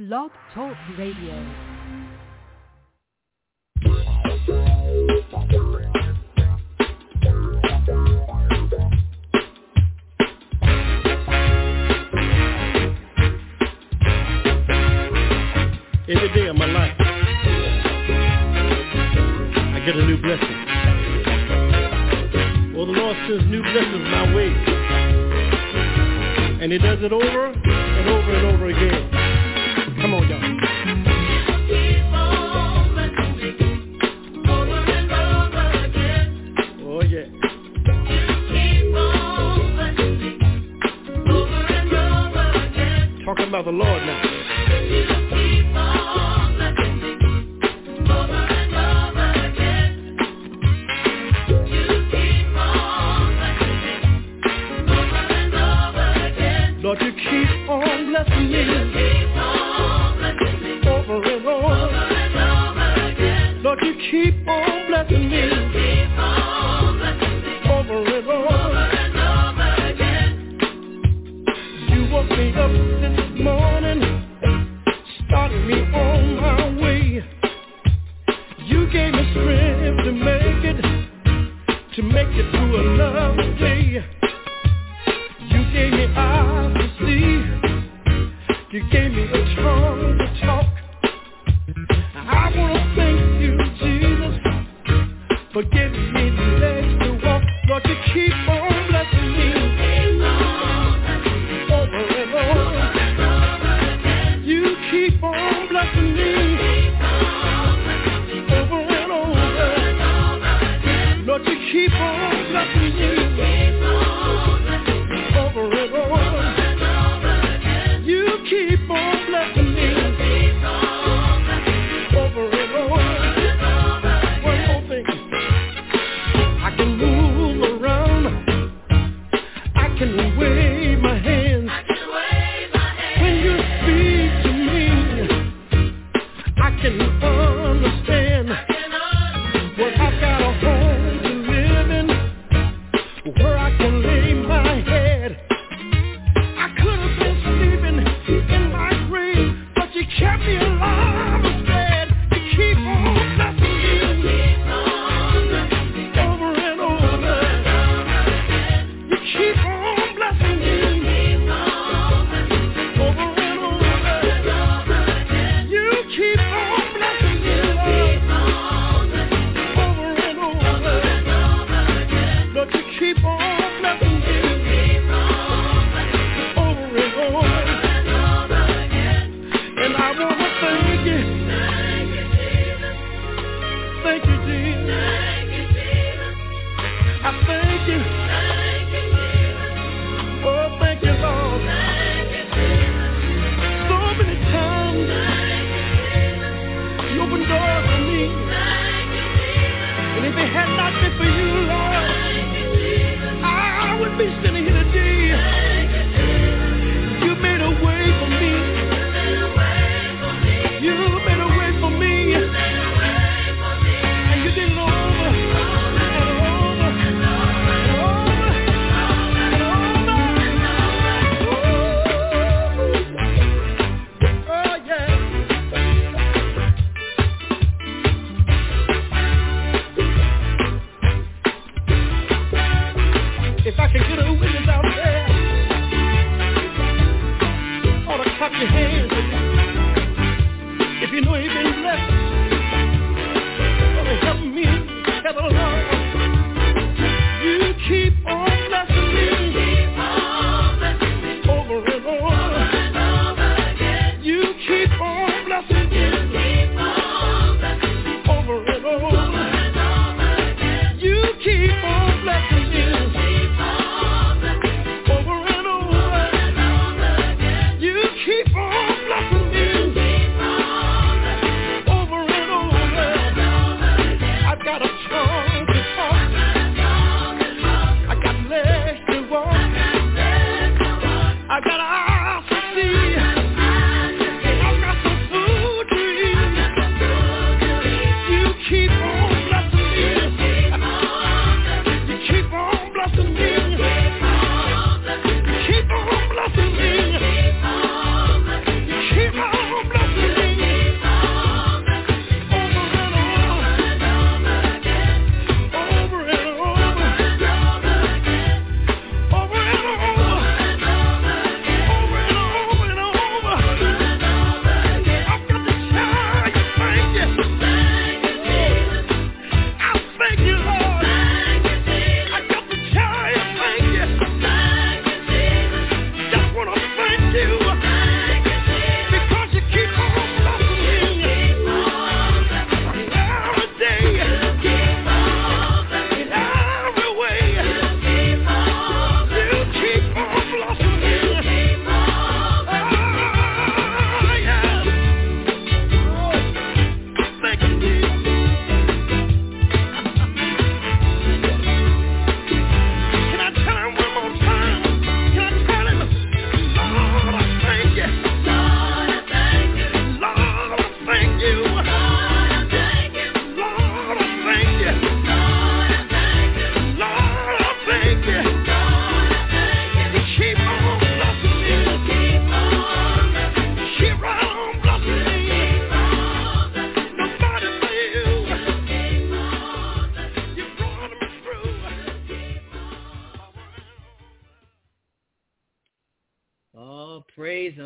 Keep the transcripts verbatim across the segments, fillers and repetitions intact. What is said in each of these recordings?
Blog Talk Radio. Every day of my life, I get a new blessing. Well, the Lord sends new blessings my way, and He does it over and over and over again. Come on, y'all. Oh, yeah. Talking about the Lord now. Lord, you keep on blessing me. Keep on blessing me. Over and over. Over and over again. Lord, you keep on blessing me. Keep on blessing me. Over and over. Over and over again. You woke me up this morning, started me on my way. You gave me strength to make it, to make it through another day. You gave me eyes to see. You gave me a tongue to talk. I want to thank you, Jesus, for giving me the legs to walk. Lord, you keep on blessing me. Over and over. You keep on blessing me. Over and over. Lord, you keep on blessing me. Over and over. You keep on blessing me. Over and over. One more thing. I can move around. I can wave my hands. When you speak to me, I can understand. Well, I've got a home to live in, where I can lay my head. I could have been sleeping in my grave, but you kept me alive instead. You keep on blessing me. Over and over. You keep on blessing me. Over and over. You keep on blessing me. Over and over. Lord, you keep on blessing me. Over and over. And I want to thank you. Thank you, Jesus. I thank you. Oh, thank you, Lord. So many times you opened doors for me. And if it had not been for you, Lord, I would be sitting here today. You made a way for me. You made a way for me. And you did it over and over and over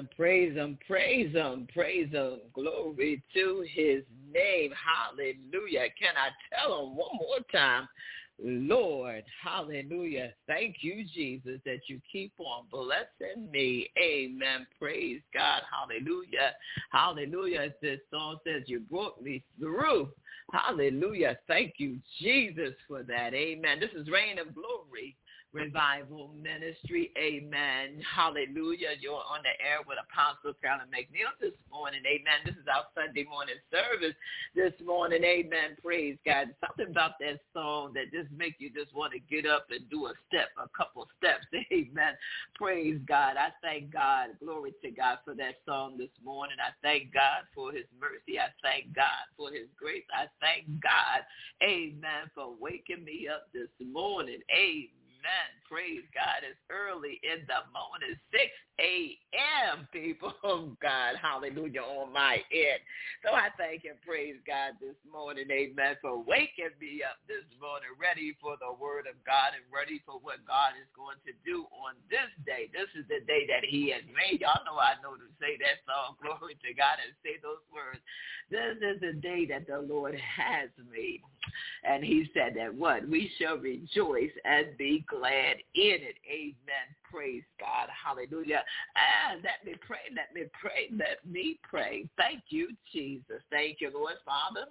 him, praise him, praise him, praise him. Glory to his name. Hallelujah. Can I tell him one more time? Lord, hallelujah. Thank you, Jesus, that you keep on blessing me. Amen. Praise God. Hallelujah. Hallelujah. As this song says, you brought me through. Hallelujah. Thank you, Jesus, for that. Amen. This is Reign of Glory Revival Ministry. Amen. Hallelujah. You're on the air with Apostle Carolyn McNeil this morning. Amen. This is our Sunday morning service this morning. Amen. Praise God. Something about that song that just make you just want to get up and do a step, a couple steps. Amen. Praise God. I thank God. Glory to God for that song this morning. I thank God for his mercy. I thank God for his grace. I thank God. Amen. For waking me up this morning. Amen. Amen. Praise God. It's early in the morning, six a.m., people of God. Hallelujah on my end. So I thank and praise God this morning, amen, for waking me up this morning, ready for the word of God and ready for what God is going to do on this day. This is the day that he has made. Y'all know I know to say that song, glory to God, and say those words. This is the day that the Lord has made. And he said that what? We shall rejoice and be glad in it. Amen. Praise God. Hallelujah. And let me pray. Let me pray. Let me pray. Thank you, Jesus. Thank you, Lord Father.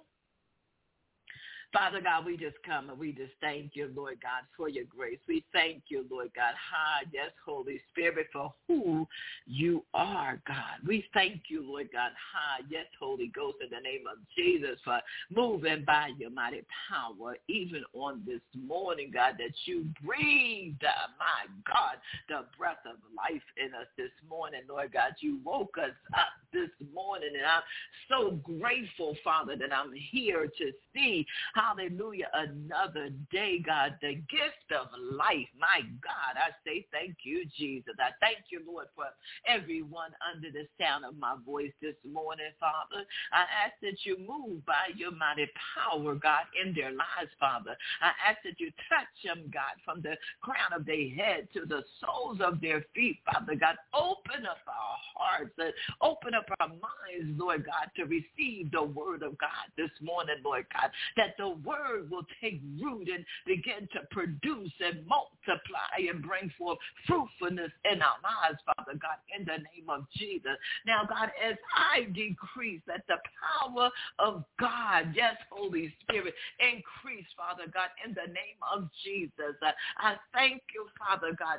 Father God, we just come and we just thank you, Lord God, for your grace. We thank you, Lord God, hi, yes, Holy Spirit, for who you are, God. We thank you, Lord God, hi, yes, Holy Ghost, in the name of Jesus, for moving by your mighty power, even on this morning, God, that you breathed, uh, my God, the breath of life in us this morning, Lord God. You woke us up this morning, and I'm so grateful, Father, that I'm here to see hallelujah, another day, God, the gift of life. My God, I say thank you, Jesus. I thank you, Lord, for everyone under the sound of my voice this morning, Father. I ask that you move by your mighty power, God, in their lives, Father. I ask that you touch them, God, from the crown of their head to the soles of their feet, Father God. Open up our hearts and open up our minds, Lord God, to receive the word of God this morning, Lord God, that the word will take root and begin to produce and multiply and bring forth fruitfulness in our lives, Father God, in the name of Jesus. Now, God, as I decrease, that the power of God, yes, Holy Spirit, increase, Father God, in the name of Jesus. I thank you, Father God,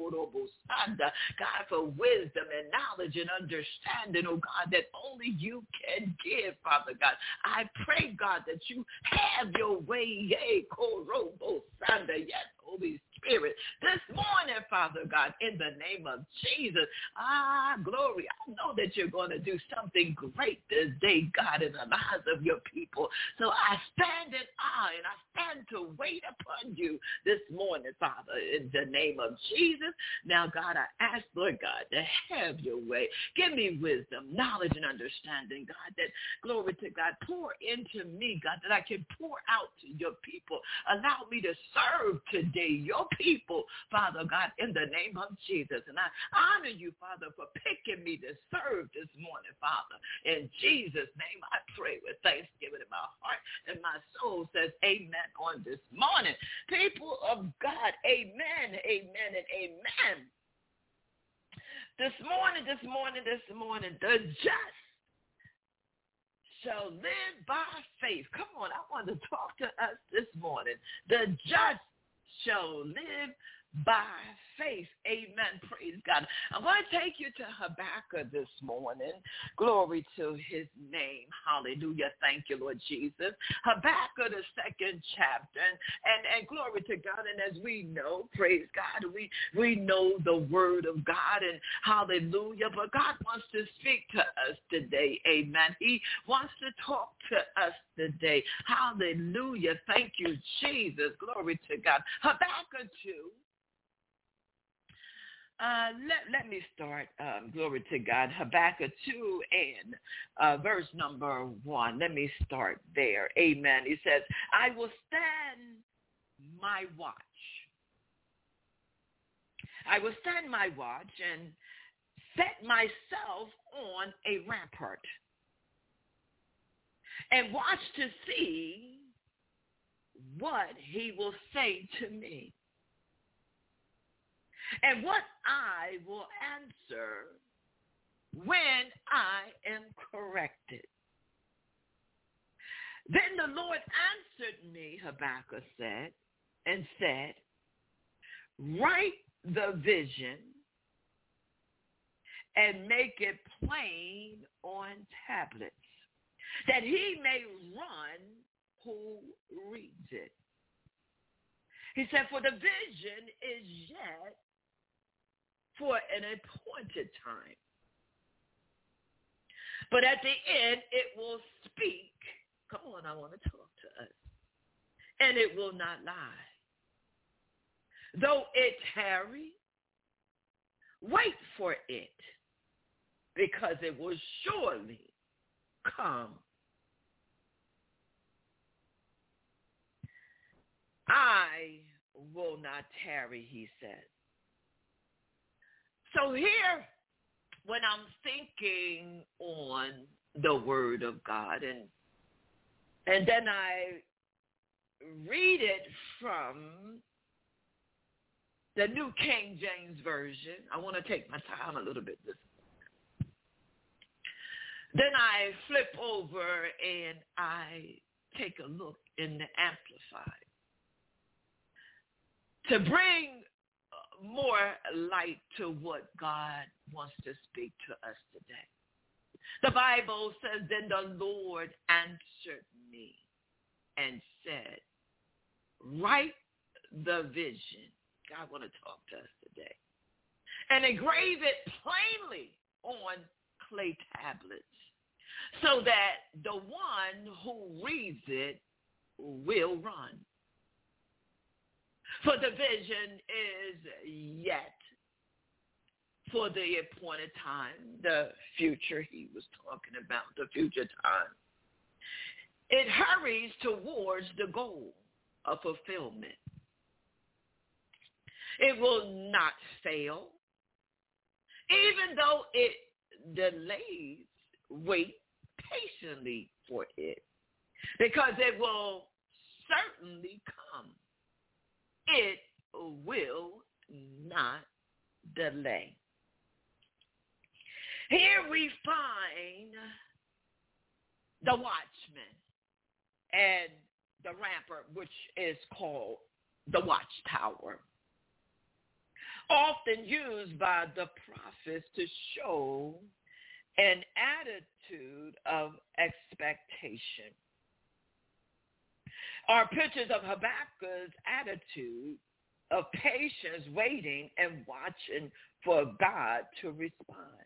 God, for wisdom and knowledge and understanding, oh God, that only you can give, Father God. I pray, God, that you have your way, yea, Korobo Sanda, yes, Holy Spirit, this morning, Father God, in the name of Jesus. Ah, glory. I know that you're going to do something great this day, God, in the lives of your people. So I stand in awe and I stand to wait upon you this morning, Father, in the name of Jesus. Now, God, I ask, Lord God, to have your way. Give me wisdom, knowledge, and understanding, God, that, glory to God, pour into me, God, that I can pour out to your people. Allow me to serve today, your people, Father God, in the name of Jesus. And I honor you, Father, for picking me to serve this morning, Father. In Jesus' name, I pray with thanksgiving in my heart, and my soul says amen on this morning. People of God, amen, amen, and amen. This morning, this morning, this morning, the just shall live by faith. Come on, I want to talk to us this morning. The just shall live by faith. Amen. Praise God. I'm going to take you to Habakkuk this morning. Glory to his name. Hallelujah. Thank you, Lord Jesus. Habakkuk, the second chapter. And, and, and glory to God. And as we know, praise God, we, we know the word of God. And hallelujah. But God wants to speak to us today. Amen. He wants to talk to us today. Hallelujah. Thank you, Jesus. Glory to God. Habakkuk two. Uh, let, let me start, um, glory to God, Habakkuk two and uh, verse number one. Let me start there. Amen. He says, I will stand my watch. I will stand my watch and set myself on a rampart and watch to see what he will say to me and what I will answer when I am corrected. Then the Lord answered me, Habakkuk said, and said, write the vision and make it plain on tablets, that he may run who reads it. He said, for the vision is yet for an appointed time, but at the end it will speak. Come on, I want to talk to us. And it will not lie. Though it tarry, wait for it, because it will surely come. I will not tarry, he said. So here, when I'm thinking on the word of God, and and then I read it from the New King James Version. I want to take my time a little bit this morning. Then I flip over and I take a look in the Amplified to bring more light to what God wants to speak to us today. The Bible says, then the Lord answered me and said, write the vision. God want to talk to us today. And engrave it plainly on clay tablets, so that the one who reads it will run. For the vision is yet for the appointed time, the future he was talking about, the future time. It hurries towards the goal of fulfillment. It will not fail. Even though it delays, wait patiently for it, because it will certainly come. It will not delay. Here we find the watchman and the rampart, which is called the watchtower, often used by the prophets to show an attitude of expectation. Are pictures of Habakkuk's attitude of patience, waiting and watching for God to respond.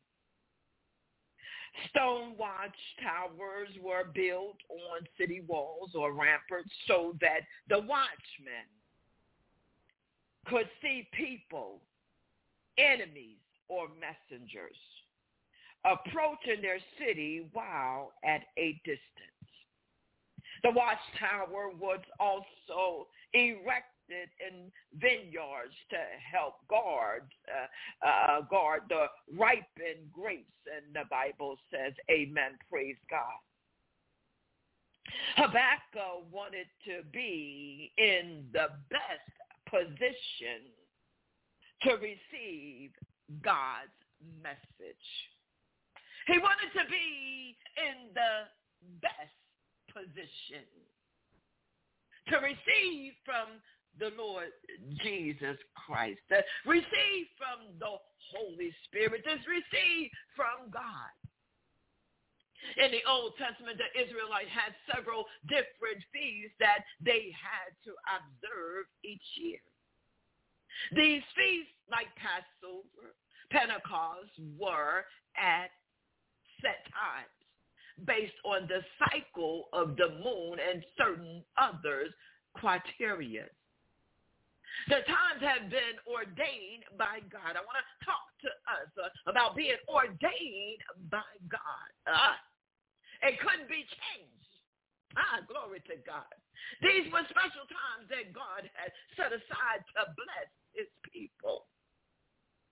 Stone watchtowers were built on city walls or ramparts so that the watchmen could see people, enemies, or messengers approaching their city while at a distance. The watchtower was also erected in vineyards to help guard, uh, uh, guard the ripened grapes, and the Bible says, amen, praise God. Habakkuk wanted to be in the best position to receive God's message. He wanted to be in the best position to receive from the Lord Jesus Christ, to receive from the Holy Spirit, to receive from God. In the Old Testament, the Israelites had several different feasts that they had to observe each year. These feasts, like Passover, Pentecost, were at set times, based on the cycle of the moon and certain others criteria. The times have been ordained by God. I want to talk to us uh, about being ordained by God. Uh, it couldn't be changed. Ah, glory to God. These were special times that God had set aside to bless his people.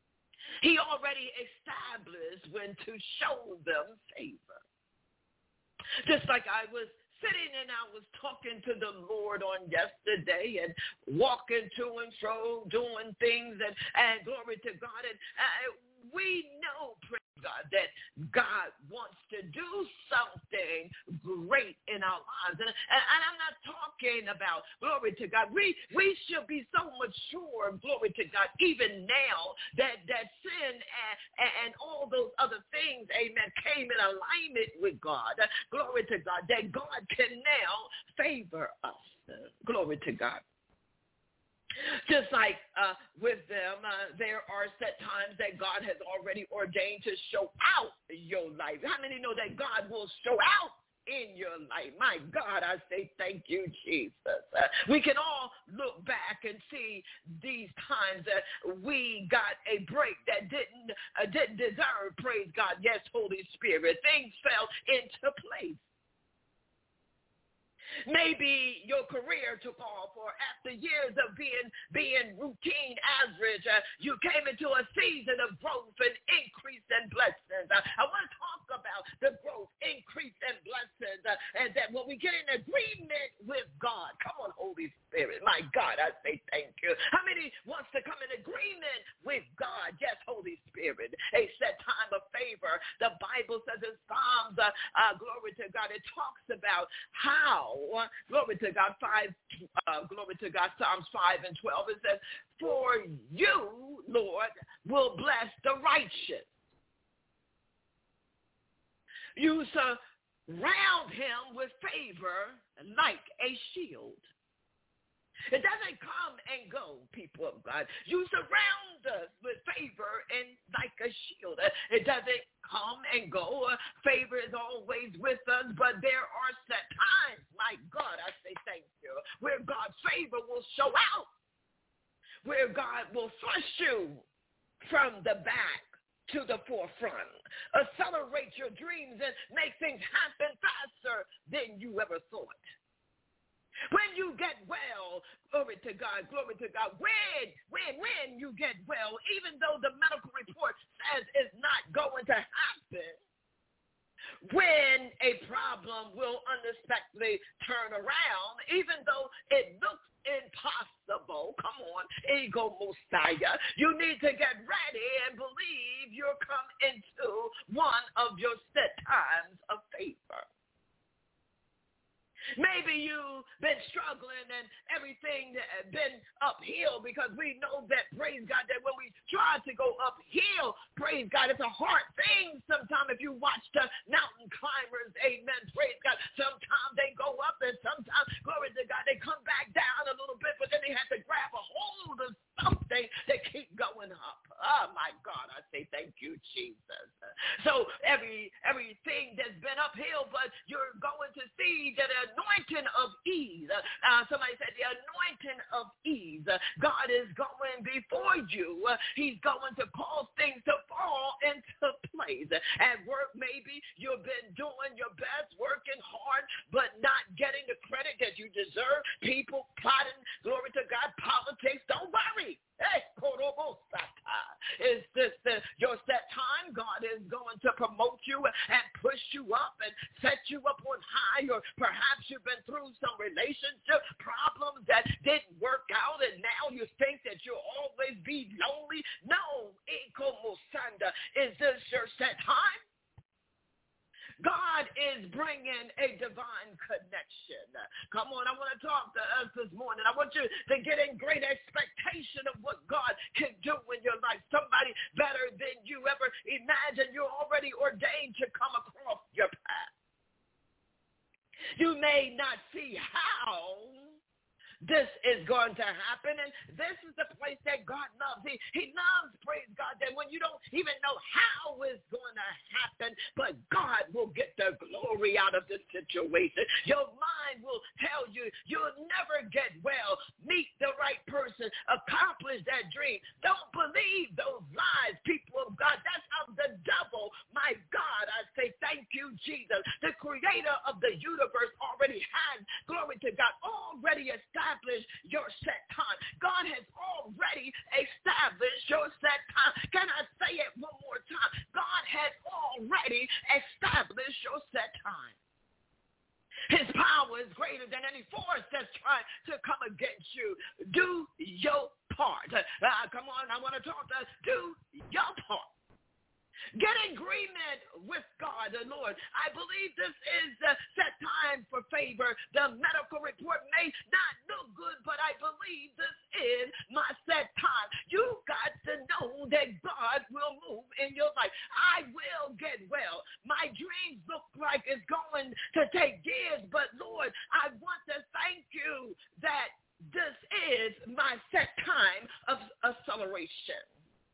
He already established when to show them favor. Just like I was sitting and I was talking to the Lord on yesterday and walking to and fro, doing things, and, and glory to God. And uh, we know, praise God, that God wants to do something great in our lives. And, and, and I'm not talking about, glory to God, we, we should be so much sure, glory to God, even now that, that sin and, and all those other things, amen, came in alignment with God. Glory to God, that God can now favor us. Glory to God. Just like uh, with them, uh, there are set times that God has already ordained to show out your life. How many know that God will show out in your life? My God, I say thank you, Jesus. Uh, we can all look back and see these times that we got a break that didn't, uh, didn't deserve, praise God, yes, Holy Spirit. Things fell into place. Maybe your career took off, or after years of being being routine average, uh, you came into a season of growth and increase and blessings. Uh, I want to talk about the growth, increase, and blessings, uh, and that when we get in agreement with God, come on, Holy Spirit, my God, I say thank you. How many wants to come in agreement with God? Yes, Holy Spirit, a set time of favor. The Bible says in Psalms, uh, uh, glory to God, it talks about how, glory to God, five, uh, glory to God, Psalms five and twelve, it says, for you, Lord, will bless the righteous. You surround him with favor like a shield. It doesn't come and go, people of God. You surround us with favor and like a shield. It doesn't come and go. Favor is always with us, but there are set times, my God, I say thank you, where God's favor will show out, where God will thrust you from the back to the forefront, accelerate your dreams and make things happen faster than you ever thought. When you get well, glory to God, glory to God, when, when, when you get well, even though the medical report says it's not going to happen, when a problem will unexpectedly turn around, even though it looks impossible, come on, ego Messiah, you need to get ready and believe you'll come into one of your set times of favor. Maybe you've been struggling and everything been uphill, because we know that, praise God, that when we try to go uphill, praise God, it's a hard thing sometimes. If you watch the mountain climbers, amen, praise God, sometimes they go up and sometimes, glory to God, they come back down a little bit, but then they have to grab a hold of something to keep going up. Oh, my God, I say thank you, Jesus. So every everything that's been uphill, but you're going to see that an anointing of ease. Uh, somebody said the anointing of ease. Uh, God is going before you. Uh, he's going to cause things to fall into place. At work, maybe you've been doing your best, working hard, but not getting the credit that you deserve. People plotting, glory to God, politics. Don't worry. Hey, it's just uh, your set time. God is going to promote you and push you up and set you up on high. Or perhaps you've been through some relationship problems that didn't work out, and now you think that you'll always be lonely. No, is this your set time? God is bringing a divine connection. Come on, I want to talk to us this morning. I want you to get in great expectation of what God can do in your life. Somebody better than you ever imagined. You're already ordained to come across your path. You may not see how this is going to happen, and this is the place that God loves. He, he loves, praise God, that when you don't even know how it's going to happen, but God will get the glory out of this situation. Your mind mind will tell you you'll never get well, meet the right person, accomplish that dream. Don't believe those lies, people of God. That's how the devil, my God, I say thank you, Jesus, the creator of the universe already had, glory to God, already established your set time. God has already established your set time. Can I say it one more time? God has already established your set time. His power is greater than any force that's trying to come against you. Do your part. Uh, come on, I want to talk to us. Do your part. Get agreement with God, the Lord. I believe this is the set time for favor. The medical report may not look good, but I believe this is my set time. You got to know that God will move in your life. I will get well. My dreams look like it's going to take years, but Lord, I want to thank you that this is my set time of acceleration.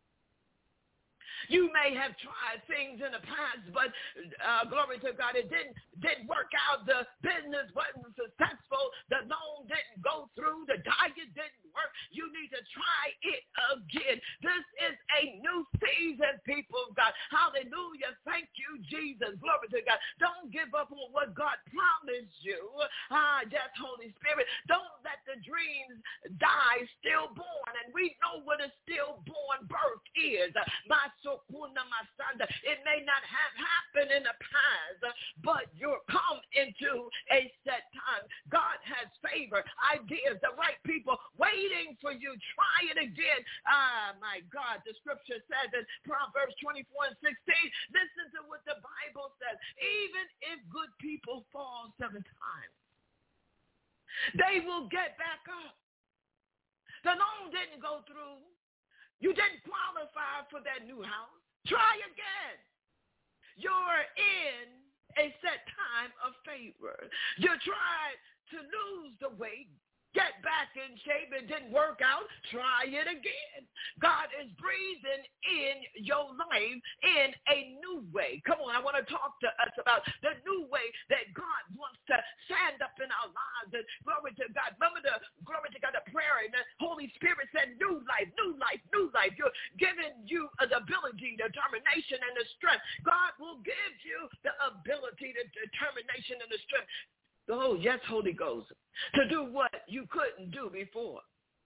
You may have tried things in the past, but uh, glory to God, it didn't, didn't work out. The business wasn't successful. The loan didn't go through. The diet didn't work. You need to try it again. This is a new season, people of God. Hallelujah. Thank you, Jesus. Glory to God. Don't give up on what God promised you. Ah, yes, Holy Spirit. Don't let the dreams die stillborn. And we know what a stillborn birth is. My soul. It may not have happened in the past, but you're come into a set time. God has favor, ideas, the right people waiting for you. Try it again. Ah, my God, the scripture says in Proverbs twenty-four and sixteen, listen to what the Bible says. Even if good people fall seven times, they will get back up. The loan didn't go through. You didn't qualify for that new house. Try again. You're in a set time of favor. You tried to lose the weight, get back in shape. It didn't work out. Try it again. God is breathing in your life in a new way. Come on, I want to talk to us about the new way that God wants to stand up in our lives. And glory to God. Remember the glory to God, the prayer, and the Holy Spirit said, new life, new life, new life. You're giving you the ability, the determination, and the strength. God will give you the ability, the determination, and the strength. Oh, yes, Holy Ghost, to do what you couldn't do before.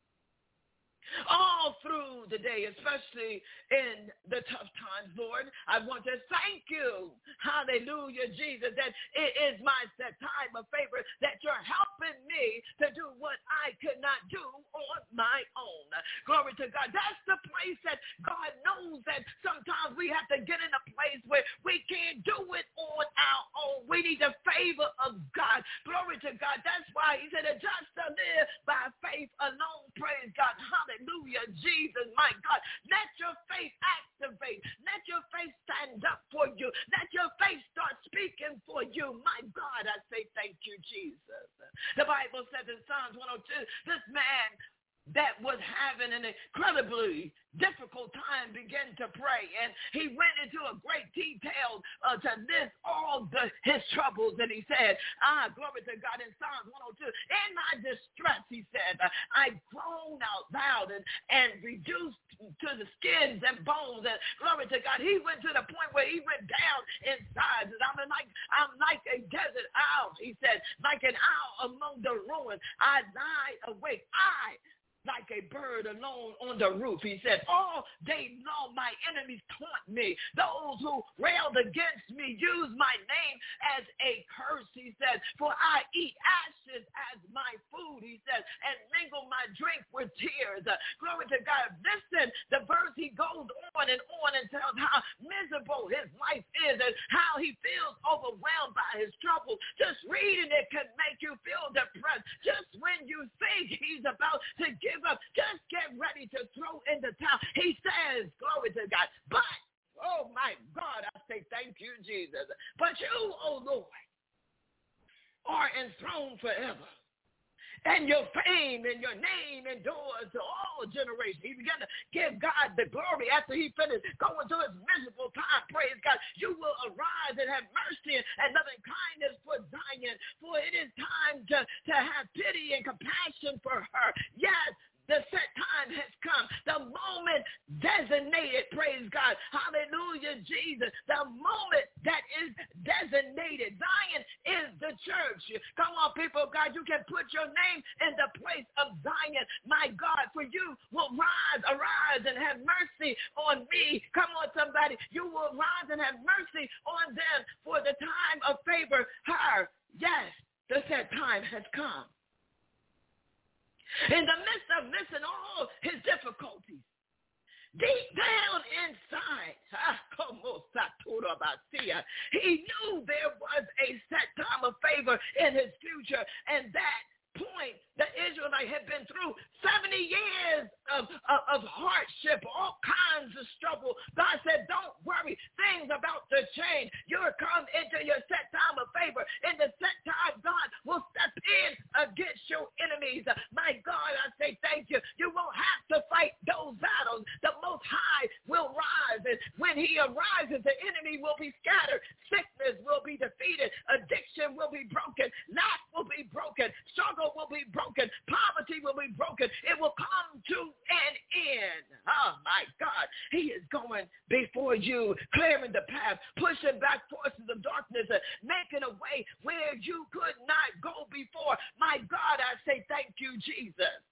All through the day, especially in the tough times, Lord, I want to thank you, hallelujah, Jesus, that it is my set time of favor, that you're helping me to do what I could not do on my own. Glory to God. That's the place that God knows that sometimes we have to get in a place where we can't do it on our own. We need the favor of God. Glory to God. That's why he said, just to live by faith alone. Praise God. Hallelujah. Hallelujah, Jesus, my God. Let your faith activate. Let your faith stand up for you. Let your faith start speaking for you. My God, I say thank you, Jesus. The Bible says in Psalms one oh two, this man that was having an incredibly difficult time began to pray, and he went into a great detail uh, to list all the, his troubles, and he said, ah, glory to God, in Psalms one oh two, in my distress, he said, I groaned out loud and, and reduced to the skins and bones, and glory to God, he went to the point where he went down inside, and I'm like, I'm like a desert owl, he said, like an owl among the ruins, I lie awake, I like a bird alone on the roof. He said, all day long my enemies taunt me. Those who railed against me use my name as a curse, he said, for I eat ashes as my food, he said, and mingle my drink with tears. Uh, glory to God. Listen, the verse, he goes on and on and tells how miserable his life is and how he feels overwhelmed by his trouble. Just reading it can make you feel depressed. Just when you think he's about to give Give up, just get ready to throw in the towel. He says, glory to God. But, oh my God, I say thank you, Jesus. But you, oh Lord, are enthroned forever. And your fame and your name endures to all generations. He began to give God the glory after he finished going through his miserable time. Praise God. You will arise and have mercy and loving kindness for Zion, for it is time designated. Zion is the church. Come on, people of God, you can put your name in the place of Zion. My God, for you will rise, arise, and have mercy on me. Come on, somebody. You will rise and have mercy on them, for the time of favor, her. Yes, the set time has come. In the midst of missing all his difficulties, deep down inside, he knew there was a set time of favor in his future, and that point, the Israelites had been through seventy years of, of, of hardship, all kinds of struggle. God said, don't worry, things are about to change. You'll come into your set time of favor. In the set time, God will step in against your enemies. My God, I say thank you. You won't have to fight those battles. The Most High will rise, and when he arises, the enemy will be scattered. Sickness will be defeated. Addiction will be broken. Lack will be broken. Struggle will be broken. Poverty will be broken. It will come to an end. Oh, my God. He is going before you, clearing the path, pushing back forces of darkness, and making a way where you could not go before. My God, I say thank you, Jesus.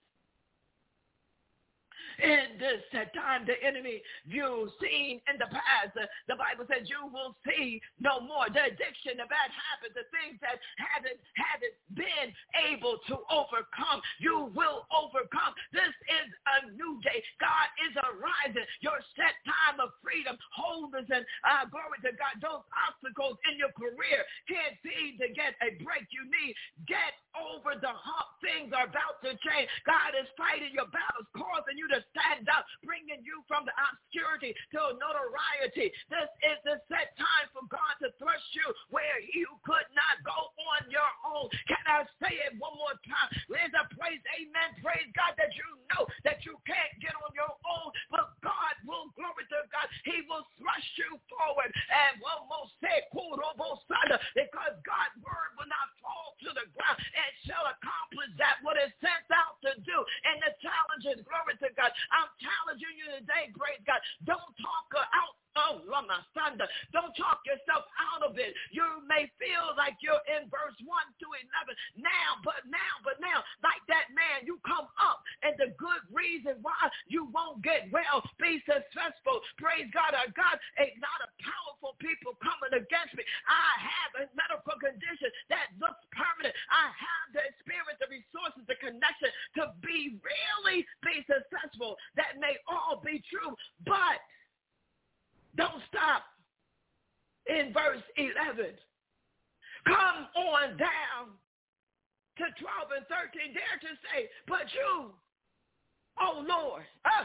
In this time, the enemy views seen in the past. Uh, the Bible says you will see no more. The addiction, the bad habits, the things that haven't, haven't been able to overcome, you will overcome. This is a new day. God is arising. Your set time of freedom, wholeness, and uh, glory to God. Those obstacles in your career can't be to get a break. You need get over the hump. Things are about to change. God is fighting your battles, causing you to stand up, bringing you from the obscurity to notoriety. This is the set time for God to thrust you where you could not go on your own. Can I say it one more time? There's a place, amen, praise God, that you know that you can't get on your own, but God will, glory to God, he will thrust you forward. And one more say, because God's word will not fall to the ground and shall accomplish that what is sent out to do. And the challenge is, glory to God, I'm challenging you today, praise God. Don't talk out. Oh, Lama Sanda. Don't talk yourself out of it. You may feel like you're in verse one to eleven now, but now, but now, like that man, you come up, and the good reason why you won't get well, be successful. Praise God, our God, a lot of powerful people coming against me. I have a medical condition that looks permanent. I have the experience, the resources, the connection to be really be successful. That may all be true, but don't stop in verse eleven. Come on down to twelve and thirteen. Dare to say, but you, oh Lord, are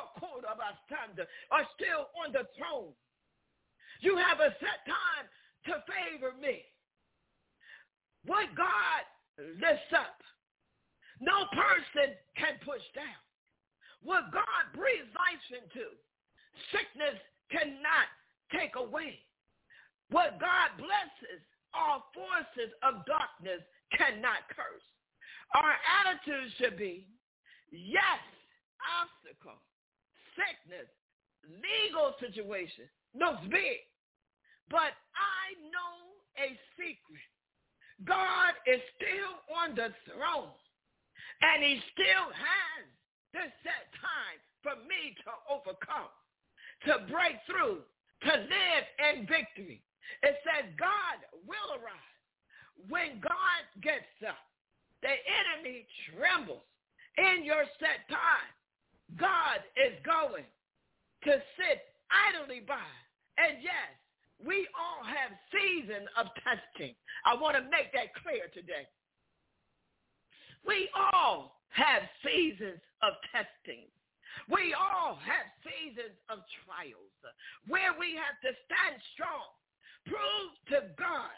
still on the throne. You have a set time to favor me. What God lifts up, no person can push down. What God breathes life into, sickness cannot take away. What God blesses, all forces of darkness cannot curse. Our attitude should be, yes, obstacle, sickness, legal situation looks big, but I know a secret. God is still on the throne, and he still has the set time for me to overcome, to break through, to live in victory. It says God will arise. When God gets up, the enemy trembles. In your set time, God is going to sit idly by. And yes, we all have seasons of testing. I want to make that clear today. We all have seasons of testing. We all have seasons of trials where we have to stand strong, prove to God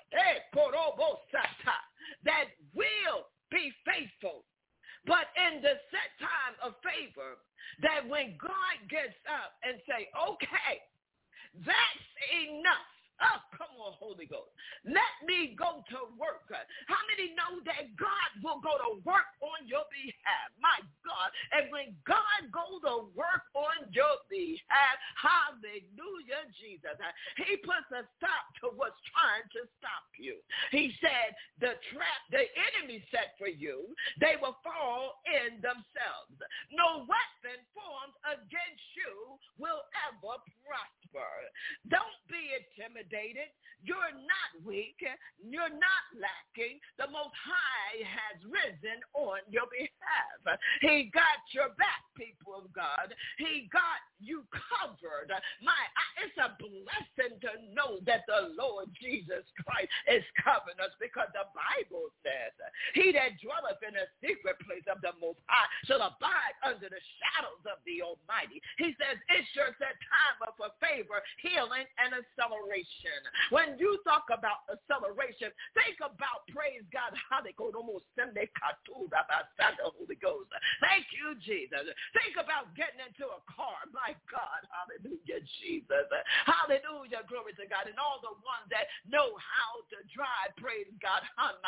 that we'll be faithful. But in the set time of favor, that when God gets up and say, okay, that's enough. Oh, come on, Holy Ghost. Let me go go to work? How many know that God will go to work on your behalf? My God. And when God goes to work on your behalf, hallelujah, Jesus, he puts a stop to what's trying to stop you. He said the trap the enemy set for you, they will fall in themselves. No weapon formed against you will ever prosper. Don't be intimidated. You're not weak. You're not lacking. The Most High has risen on your behalf. He got your back, people of God. He got you covered. My, it's a blessing to know that the Lord Jesus Christ is covering us, because the Bible says, he that dwelleth in a secret place of the Most High shall abide under the shadows of the Almighty. He says it's your set time for favor, healing, and acceleration. When you talk about acceleration, think about, praise God, how they go to almost send their cartoon about the Holy Ghost. Thank you, Jesus. Think about getting into a car. My God, hallelujah, Jesus. Hallelujah, glory to God. And all the ones that know how to drive, praise God.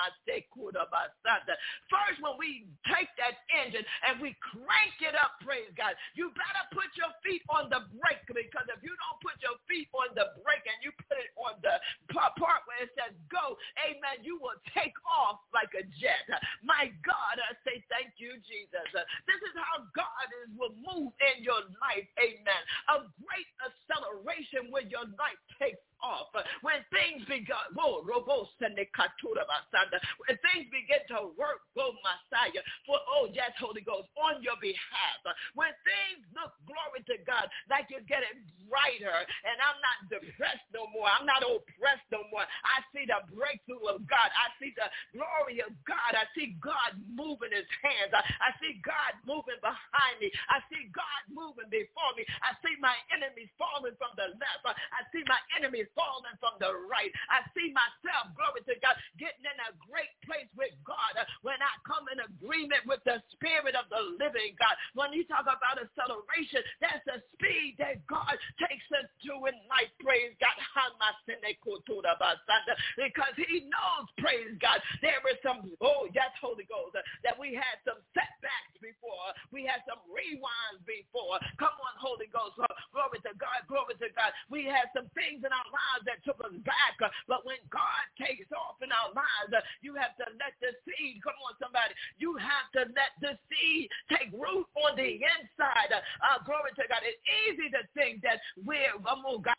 First, when we take that engine and we crank it up, praise God, you better put your feet on the brake, because if you don't put your feet on the brake and you put it on the part where it says go, amen, you will take off like a jet. My God, I say thank you, Jesus. This is how God is will move in your life, amen. A great acceleration when your life takes off. When things begin, whoa, when things begin to work, go Messiah, for, oh yes, Holy Ghost, on your behalf. When things look, glory to God, like it's getting brighter, and I'm not depressed no more, I'm not oppressed no more. I see the breakthrough of God. I see the glory of God. I see God moving his hands. I, I see God moving behind me. I see God moving before me. I see my enemies falling from the left. I see my enemies falling from the right. I see myself, glory to God, getting in a great place with God when I come in agreement with the Spirit of the living God. When you talk about acceleration, that's the speed that God takes us to in life, praise God. Because he knows, praise God, there is some, oh yes, Holy Ghost, that we had some setbacks before. We had some rewinds before. Come on, Holy Ghost. Glory to God, glory to God. We had some things in our lives that took us back. But when God takes off in our lives, you have to let the seed, come on somebody, you have to let the seed take root on the inside. Uh, glory to God. It's easy to think that we're, oh God,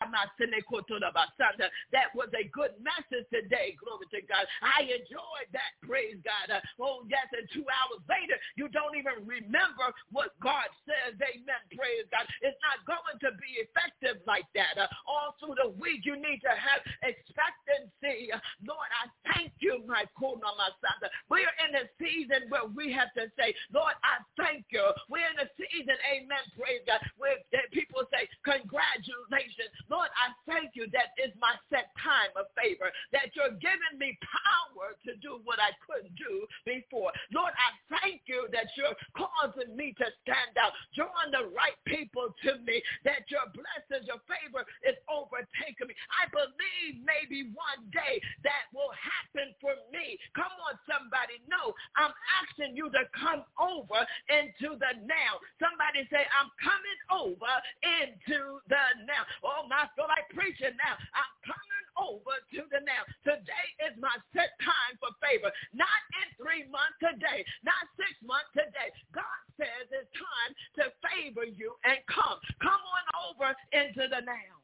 that was a good message today. Glory to God. I enjoyed that, praise God. Uh, oh yes, and two hours later, you don't even remember what God says. Amen, praise God. It's not going to be effective like that. Uh, all through the week, you need to have expectancy. Uh, Lord, I thank you, my Kuna, my son. We're in a season where we have to say, Lord, I thank you. We're in a season, amen, praise God, where people say, congratulations. Lord, I thank you that is my set time of favor, that you're giving me power to do what I couldn't do before. Lord, I thank you that you're causing me to stand out, drawing the right people to me, that your blessings, your favor is overtaking me. I believe maybe one day that will happen for me. Come on, somebody. No, I'm asking you to come over into the now. Somebody say, I'm coming over into the now. Oh, I feel like preaching now. I'm coming over to the now. Today is my set time for favor. Not in three months today, not six months today. God says it's time to favor you and come. Come on over into the now.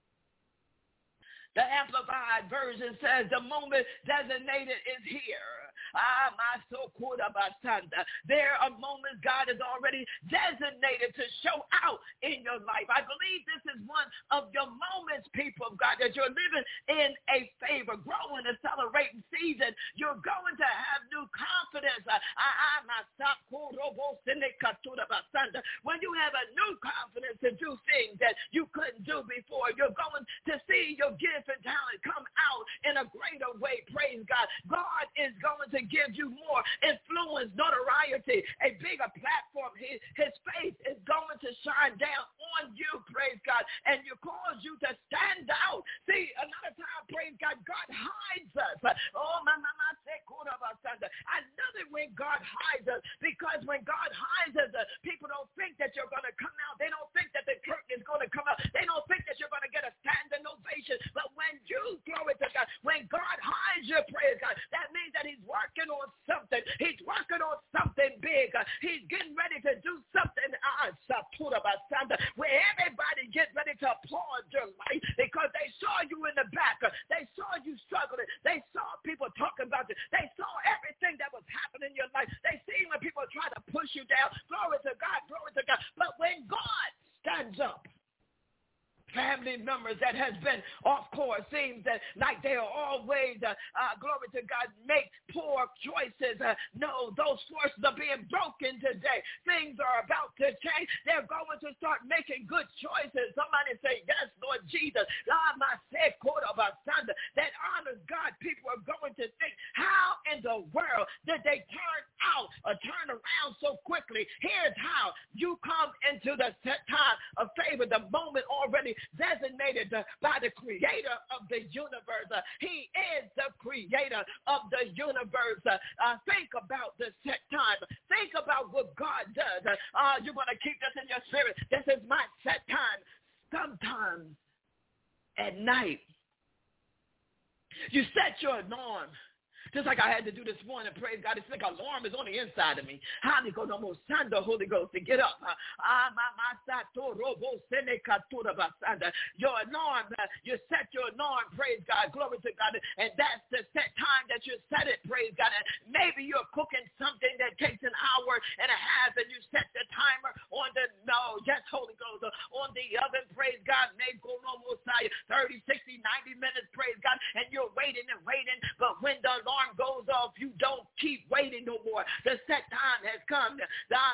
The Amplified Version says the moment designated is here. Ah, my so cool about Santa. There are moments God has already designated to show out in your life. I believe this is one of your moments, people of God, that you're living in a favor, growing, accelerating season. You're going to have new confidence. Ah, my so cool about Santa. When you have a new confidence to do things that you couldn't do before, you're going to see your gift and talent come out in a greater way. Praise God. God is going to give you more influence, notoriety, a bigger platform. His, his face is going to shine down on you, praise God, and you cause you to stand out. See, a lot of time, praise God, God hides us. Oh, my, my, my, I love it when God hides us, because when God hides us, uh, people don't think that you're going to come out. They don't think that the curtain is going to come out. They don't think that you're going to get a standing ovation. But when you, glory to God, when God hides your praise, God, that means that he's working on something. He's working on something big. Uh, he's getting ready to do something uh, where everybody gets ready to applaud your life because they saw you in the back. Uh, they saw you struggling. They saw people talking about you. They saw everything that was happening in your life. They see when people try to push you down. Glory to God, glory to God. But when God stands up, family members that has been off course, seems that like they are always, uh, uh, glory to God, make poor choices. Uh, no, those forces are being broken today. Things are about to change. They're going to start making good choices. Somebody say, yes, Lord Jesus. That honors God. People are going to think, how in the world did they turn out or turn around so quickly? Here's how. You come into the set time of favor, the moment already designated uh, by the creator of the universe. Uh, he is the creator of the universe. Uh, uh, think about the set time. Think about what God does. Uh, uh, you're going to keep this in your spirit. This is my set time. Sometimes at night, you set your alarm. Just like I had to do this morning, praise God. It's like an alarm is on the inside of me. How do you go no more son the Holy Ghost to get up? Ah, my my your alarm, uh, you set your alarm, praise God, glory to God, and that's the set time that you set it, praise God. And maybe you're cooking something that takes an hour and a half, and you set the timer on the no, yes, Holy Ghost, uh, on the oven, praise God, maybe go no more thirty, sixty, ninety minutes, praise God, and you're waiting and waiting, but when the alarm goes off, you don't keep waiting no more. The set time has come.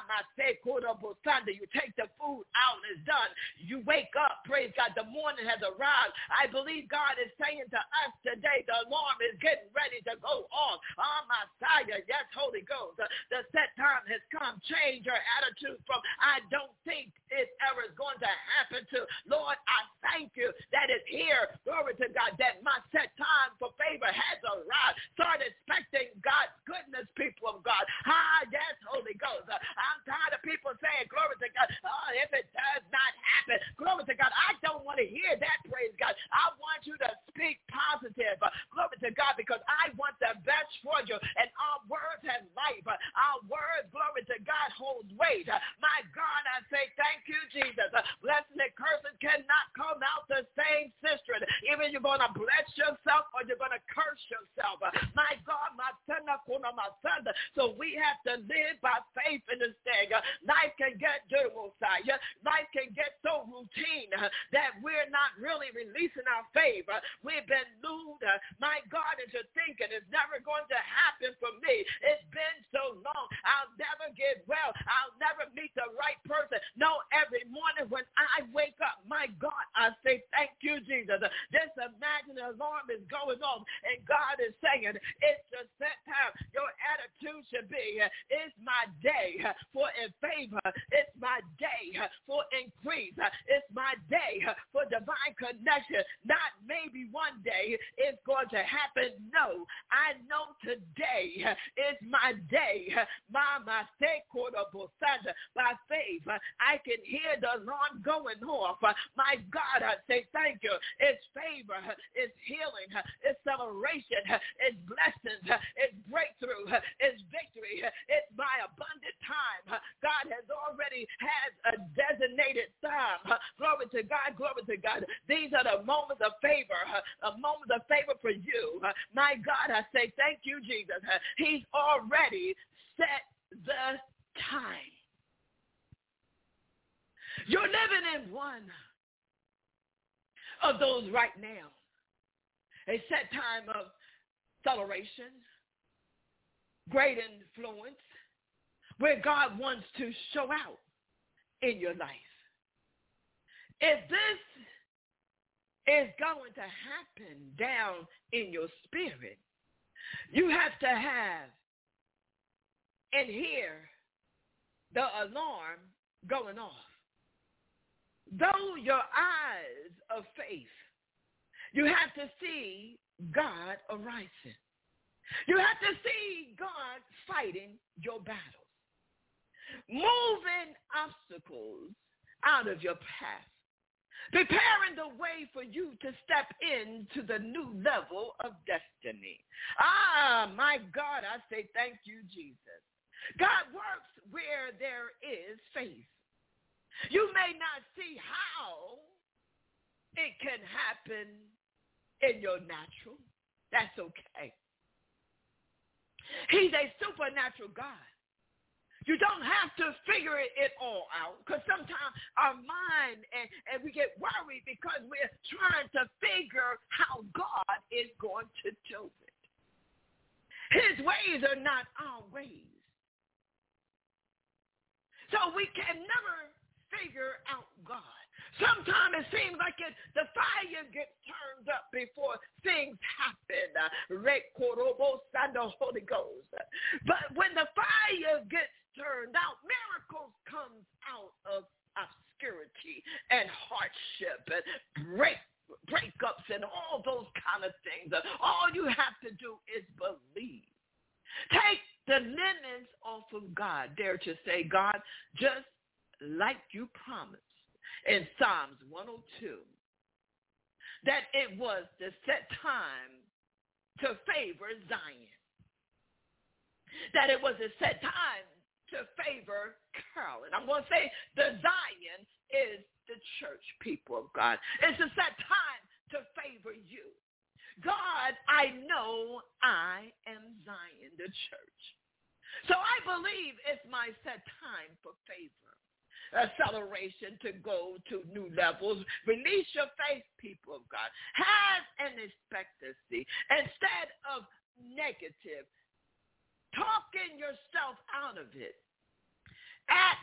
You take the food out and it's done. You wake up, praise God, the morning has arrived. I believe God is saying to us today, the alarm is getting ready to go off. Oh, Messiah, yes, Holy Ghost. The, the set time has come. Change your attitude from, I don't think it ever is going to happen, to, Lord, I thank you that it's here. Glory to God, that my set time for favor has arrived. Start expecting God's goodness, people of God. Ah, yes, Holy Ghost. Uh, I'm tired of people saying, glory to God, oh, if it does not happen, glory to God. I don't want to hear that, praise God. I want you to speak positive, uh, glory to God, because I want the best for you. And our words have life. Uh, our words, glory to God, hold weight. Uh, my God, I say thank you, Jesus. Uh, blessing and cursing cannot come out the same cistern. Either you're going to bless yourself or you're going to curse yourself. Uh, my God, my son, my son. So we have to live by faith in this thing. Uh, life can get durable, life can get so routine uh, that we're not really releasing our faith. Uh, we've been lured, uh, my God, into thinking it's never going to happen for me. It's been so long. I'll never get well. I'll never meet the right person. No, every morning when I wake up, my God, I say, thank you, Jesus. Uh, just imagine the alarm is going off and God is saying, it's the set time. Your attitude should be, uh, it's my day uh, for in favor. It's my day uh, for increase. Uh, it's my day uh, for divine connection. Not maybe one day it's going to happen. No, I know today uh, is my day. Uh, Mama, say, by faith, uh, I can hear the alarm going off. Uh, my God, I say thank you. It's favor. Uh, it's healing. Uh, it's celebration. Uh, it's blessings. Uh, it's breakthrough. Uh, it's victory. Uh, it's my abundant time. Uh, God has already had a designated time. Uh, glory to God. Glory to God. These are the moments of favor. Uh, a moment of favor for you. Uh, my God, I say thank you, Jesus. Uh, he's already set the time. You're living in one of those right now. A set time of celebration, great influence, where God wants to show out in your life. If this is going to happen down in your spirit, you have to have and hear the alarm going off. though your eyes of faith, you have to see God arising. You have to see God fighting your battles, moving obstacles out of your path, preparing the way for you to step into the new level of destiny. Ah, my God, I say thank you, Jesus. God works where there is faith. You may not see how it can happen in your natural. That's okay. He's a supernatural God. You don't have to figure it all out, because sometimes our mind and, and we get worried because we're trying to figure how God is going to do it. His ways are not our ways. So we can never figure out God. Sometimes it seems like it, the fire gets turned up before things happen. Uh, the Holy Ghost. But when the fire gets turned out, miracles comes out of obscurity and hardship and break breakups and all those kind of things. All you have to do is believe. Take the limits off of God. Dare to say, God, just like you promised in Psalms one oh two, that it was the set time to favor Zion, that it was a set time to favor Carolyn. I'm going to say the Zion is the church, people of God. It's a set time to favor you. God, I know I am Zion, the church. So I believe it's my set time for favor, acceleration to go to new levels. Release your faith, people of God. Have an expectancy instead of negative. Talking yourself out of it. Act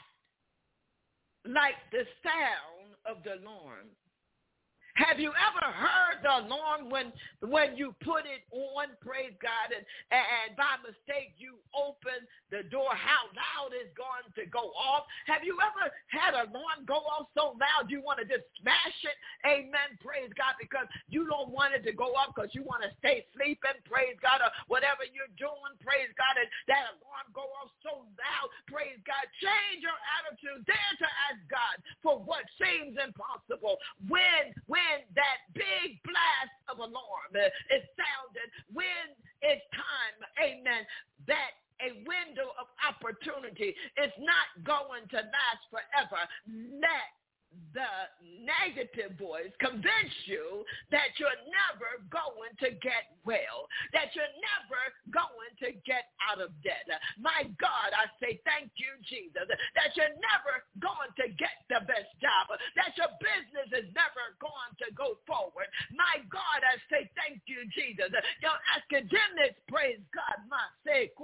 like the sound of the alarm. Have you ever heard the alarm when when you put it on, praise God, and, and by mistake you open the door, how loud it's going to go off? Have you ever had an alarm go off so loud you want to just smash it? Amen, praise God, because you don't want it to go off because you want to stay sleeping, praise God, or whatever you're doing, praise God, and that alarm go off so loud, praise God. Change your attitude. Dare to ask God for what seems impossible. When, when When that big blast of alarm is sounded, when it's time, amen, that a window of opportunity is not going to last forever. Let the negative voice convince you that you're never going to get well, that you're never going to get out of debt. My God, I say thank you, Jesus, that you're never going to get the best job, that your business is never going to go forward. My God, I say thank you, Jesus. Your academics, praise God, my say,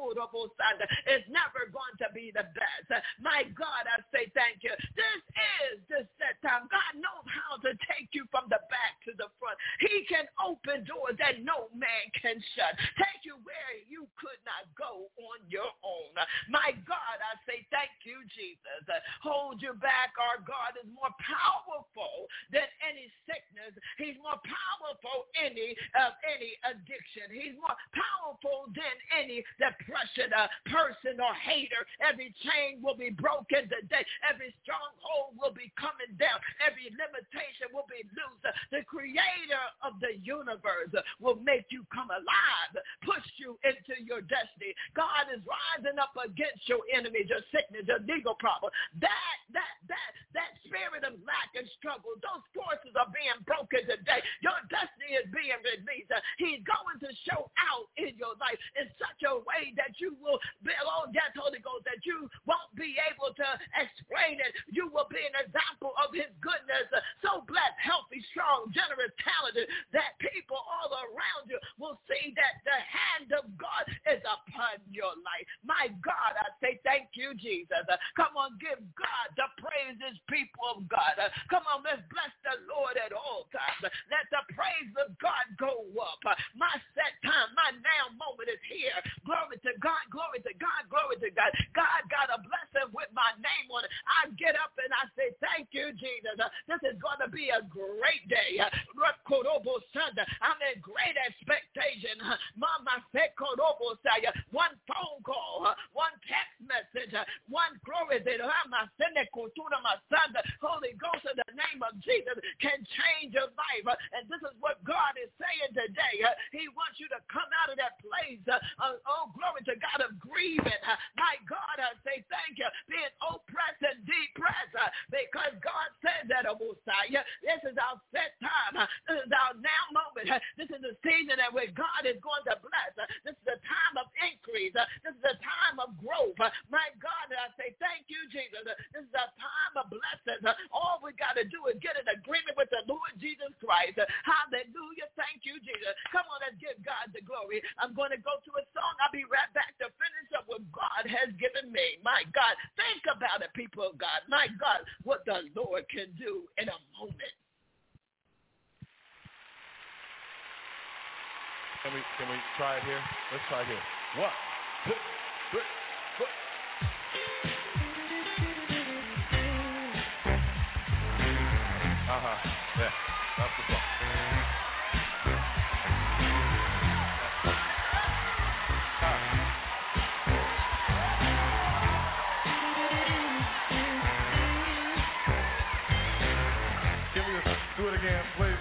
is never going to be the best. My God, I say thank you. This is the set time. God knows how to take you from the back to the front. He can open doors that no man can shut. Take you where you could not go on your own. My God, I say thank you, Jesus. Hold you back. Our God is more powerful than any sickness. He's more powerful than any of uh, any addiction. He's more powerful than any depression, uh, person or hater. Every chain will be broken today. Every stronghold will be coming down. Every limitation will be loose. The creator of the universe will make you come alive, push you into your destiny. God is rising up against your enemies, your sickness, your legal problem. That, that, that, that spirit of lack and struggle, those forces are being broken today. Your destiny is being released. He's going to show out in your life in such a way that you will be, oh yes, Holy Ghost, that you won't be able to explain it. You will be an example of his goodness, so blessed, healthy, strong, generous, talented, that people all around you will see that the hand of God is upon your life. My God, I say thank you, Jesus. Come on, give God the praises, people of God. Come on, let's bless the Lord at all times. Let the praise of God go up. My set time, my now moment is here. Glory to God, glory to God, glory to God. God got a blessing with my name on it. I get up and I say thank you, Jesus. The be a great day. I'm in great expectation. One phone call, one text message, one glory that Holy Ghost in the name of Jesus can change your life. And this is what God is saying today. He wants you to come out of that place. Oh, glory to God of grieving. My God, I say thank you. Being oppressed and depressed because God said that, Messiah. This is our set time. This is our now moment. This is the season that where God is going to bless. This is the time of increase. This is the time of growth. My God, I say thank you, Jesus. This is a time of blessings. All we got to do is get in agreement with the Lord Jesus Christ. Hallelujah. Thank you, Jesus. Come on, let's give God the glory. I'm going to go to a song. I'll be right back to finish up what God has given me. My God, think about it, people of God. My God, what the Lord can do in a moment. Can we can we try it here? Let's try it here. One, two, three, four. Uh-huh. Yeah, that's the song. Can we do it again, please?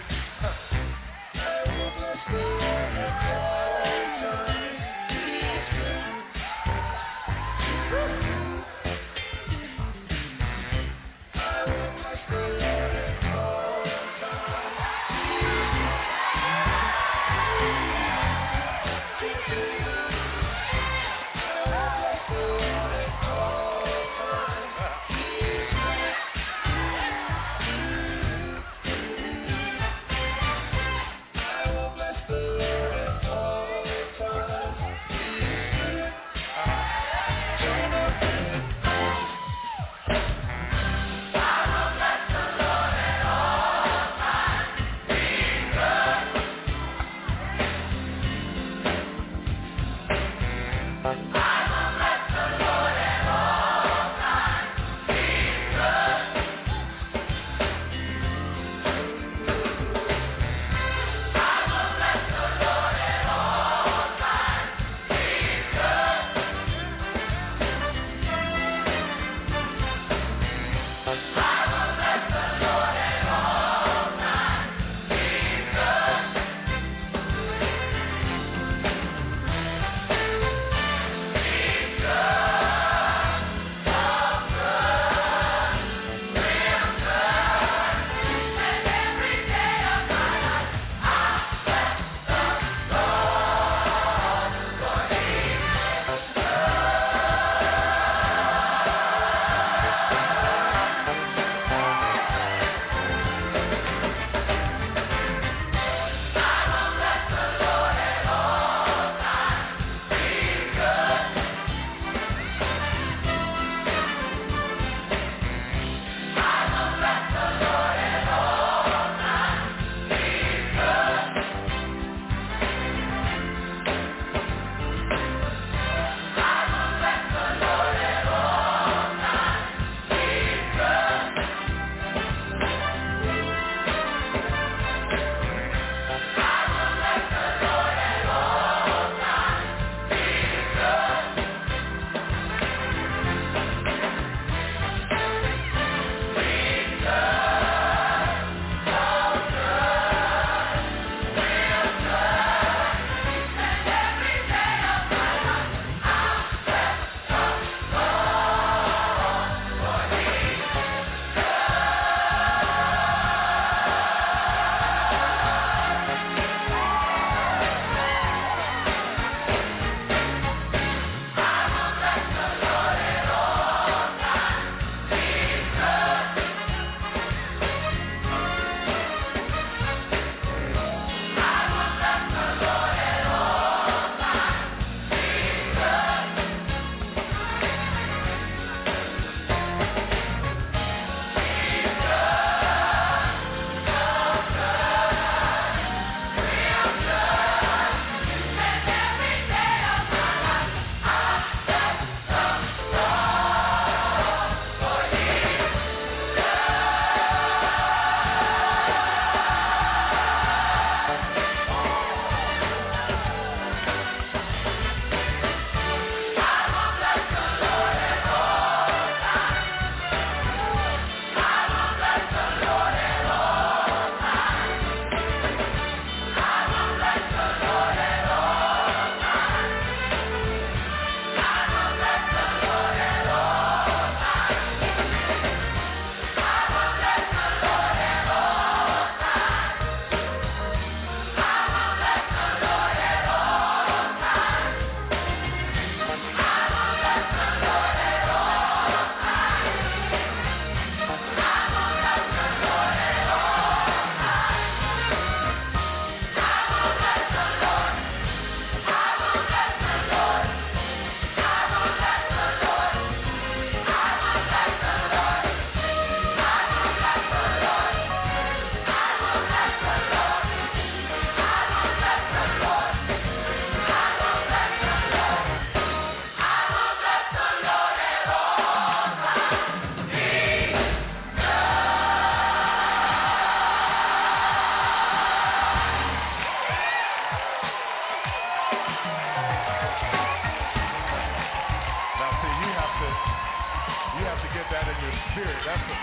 that in your spirit. That's a,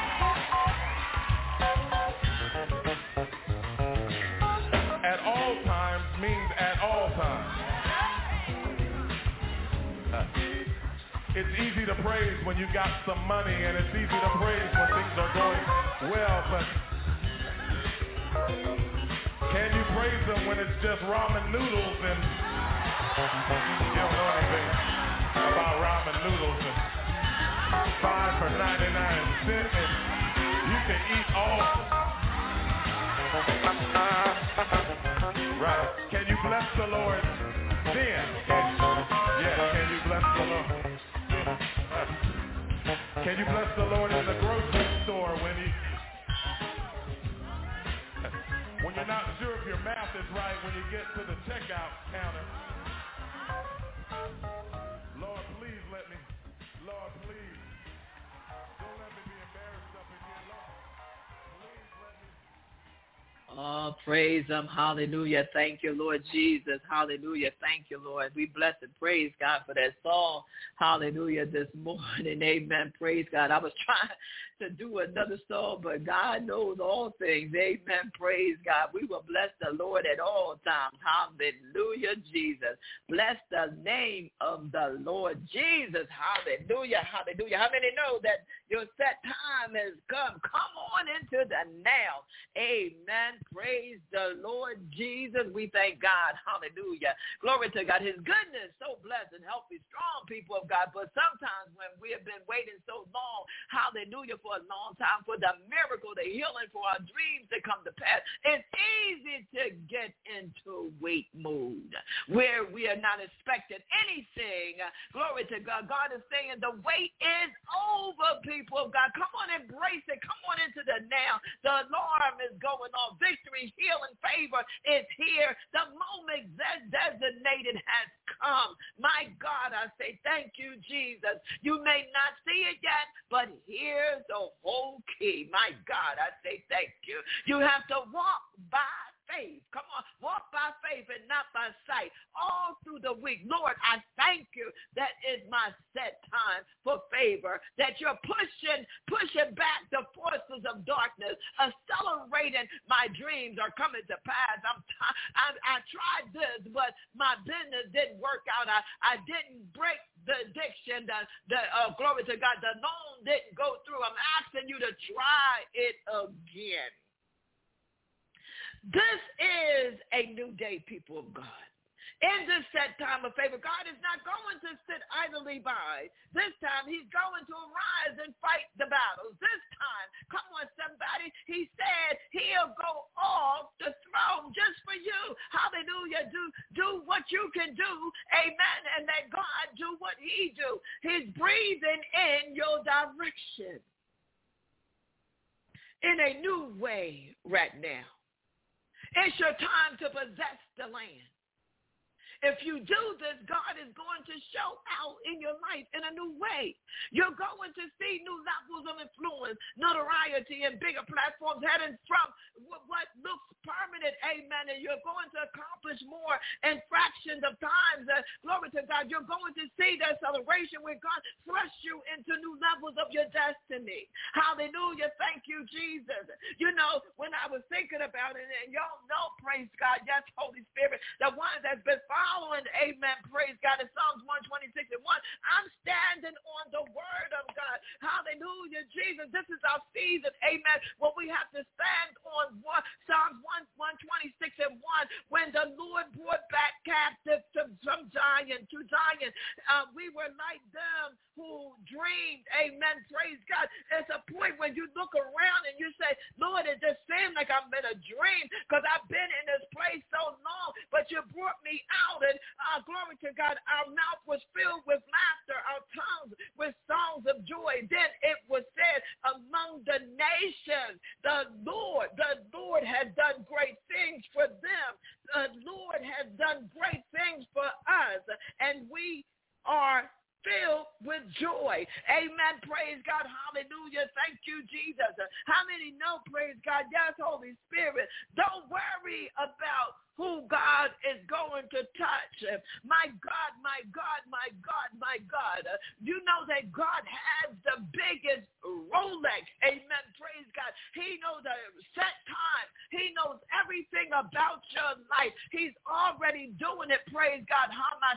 at all times means at all times. It's easy to praise when you got some money, and it's easy to praise when things are going well, but can you praise them when it's just ramen noodles and you don't know anything about ramen noodles and five for ninety-nine cents and you can eat all. Right. Can you bless the Lord then? Can, yeah, can you bless the Lord? Can you bless the Lord in the grocery store when you when you're not sure if your math is right when you get to the checkout counter? Lord, please let me. Lord, please. Don't let me be embarrassed up in here, Lord. Please let me. Oh, praise him. Hallelujah. Thank you, Lord Jesus. Hallelujah. Thank you, Lord. We bless and praise God for that song. Hallelujah. This morning. Amen. Praise God. I was trying to do another song, but God knows all things. Amen. Praise God. We will bless the Lord at all times. Hallelujah, Jesus. Bless the name of the Lord Jesus. Hallelujah. Hallelujah. How many know that your set time has come? Come on into the now. Amen. Praise the Lord Jesus. We thank God. Hallelujah. Glory to God. His goodness, so blessed and healthy, strong people of God. But sometimes when we have been waiting so long, hallelujah, for a long time for the miracle, the healing, for our dreams to come to pass, it's easy to get into wait mode where we are not expecting anything. Glory to God. God is saying the wait is over, people of God. Come on, embrace it. Come on into the now. The alarm is going on. Victory, healing, favor is here. The moment that designated has come. My God, I say thank you, Jesus. You may not see it yet, but here's the whole key. My God, I say thank you. You have to walk by faith. Come on, walk by faith and not by sight all through the week. Lord, I thank you that is my set time for favor, that you're pushing, pushing back the forces of darkness, accelerating my dreams are coming to pass. I'm t- I, I tried this, but my business didn't work out. I, I didn't break the addiction. The, the uh, glory to God, the loan didn't go through. I'm asking you to try it again. This is a new day, people of God. In this set time of favor, God is not going to sit idly by. This time, he's going to arise and fight the battles. This time, come on, somebody, he said he'll go off the throne just for you. Hallelujah. Do, do what you can do. Amen. And let God do what he do. He's breathing in your direction in a new way right now. It's your time to possess the land. If you do this, God is going to show out in your life in a new way. You're going to see new levels of influence, notoriety, and bigger platforms heading from what looks permanent, amen, and you're going to accomplish more in fractions of times. Uh, glory to God. You're going to see the acceleration where God thrusts you into new levels of your destiny. Hallelujah. Thank you, Jesus. You know, when I was thinking about it, and y'all know, praise God, yes, Holy Spirit, the one that's been following, amen, praise God, in Psalms one twenty-six and one, I'm standing on the word of God. Hallelujah, Jesus. This is our season, amen, when we have to stand on one, Psalms one twenty-six and one, when the Lord brought back captives to, from Zion to Zion. Uh, we were like them who dreamed, amen, praise God. It's a point when you look around and you say, Lord, it just seems like I'm in a dream because I've been in this place so long, but you brought me out, and uh, glory to God, our mouth was filled with laughter, our tongues with songs of joy. Then it was said among the nations, the Lord, the Lord has done great things for them. The Lord has done great things for us, and we are filled with joy. Amen. Praise God. Hallelujah. Thank you, Jesus. How many know, praise God? Yes, Holy Spirit. Don't worry about who God is going to touch. My God, my God, my God, my God. You know that God has the biggest about your life. He's already doing it, praise God.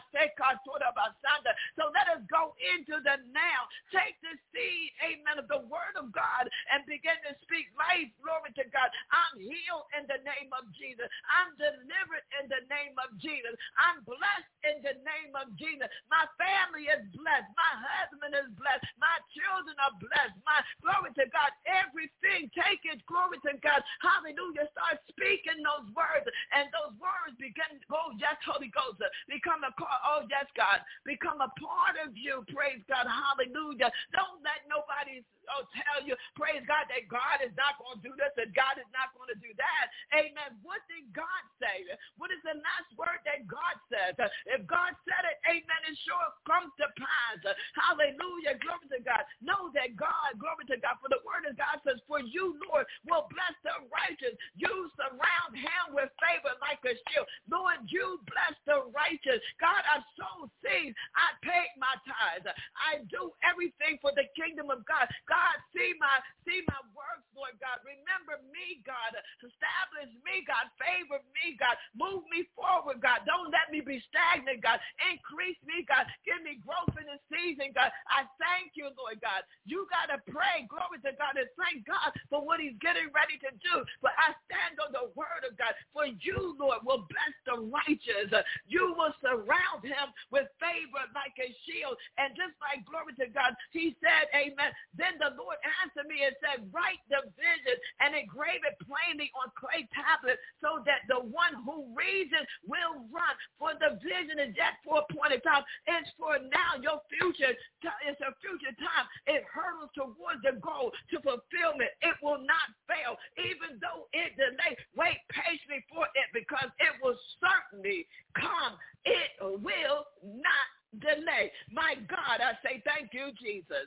So let us go into the now. Take the seed, amen, of the word of God and begin to speak life. Glory to God. I'm healed in the name of Jesus. I'm delivered in the name of Jesus. I'm blessed in the name of Jesus. My family is blessed. My husband is blessed. My children are blessed. My glory to God. Everything, take it. Glory to God. Hallelujah. Start speaking those words, and those words begin. Oh yes, Holy Ghost, become a oh yes, God, become a part of you. Praise God. Hallelujah. Don't let nobody oh, tell you, praise God, that God is not going to do this and God is not going to do that. Amen. What did God say? What is the last word that God said? If God said it, amen, it sure comes to pass. Hallelujah. Glory to God. Know that God, glory to God, for the word of God says, for you, Lord, will bless the righteous. You surround him with favor like a shield. Lord, you bless the righteous. God, I sow seeds. I paid my tithes. I do everything for the kingdom of God. God, see my see my works, Lord God. Remember me, God. Establish me, God. Favor me, God. Move me forward, God. Don't let me be stagnant, God. Increase me, God. Give me growth in this season, God. I thank you, Lord God. You got to pray, glory to God, and thank God for what he's getting ready to do. But I stand on the word of God. For you, Lord, will bless the righteous. You will surround him with favor like a shield. And just like, glory to God, he said, amen. Then the Lord answered me and said, write the vision and engrave it plainly on clay tablets so that the one who reads it will run. For the vision is yet for a point in time. It's for now, your future. It's a future time. It hurdles towards the goal to fulfillment. It will not fail. Even though it delays, wait patiently for it because it will certainly come. It will not delay. My God, I say thank you, Jesus.